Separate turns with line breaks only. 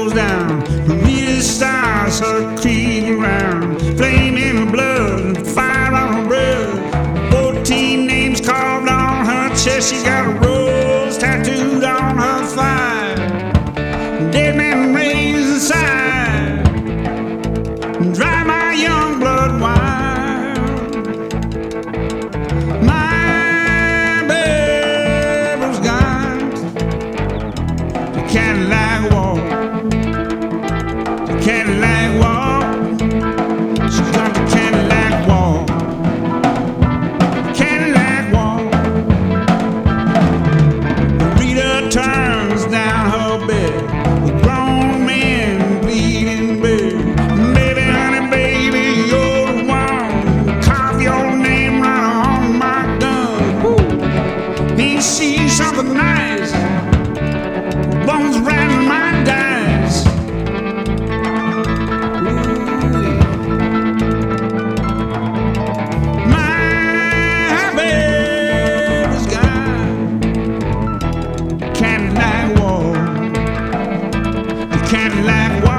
goes down. Rita starts her creeping round, flame in her blood, fire on her breath. 14 names carved on her chest. She got a rose tattooed on her thigh. Dead man raised inside, drive my young blood wild. My baby's gone to Cadillac Walk, to Cadillac Walk. She's gone to Cadillac Walk, Cadillac Walk. Rita turns down her bed, the grown man bleeding bed. Baby, honey, baby, you're the one. Carve your name right on my gun. Woo. He sees something nice, bones rattling my dice. Ooh. My baby's gone. Cadillac Walk, Cadillac Walk.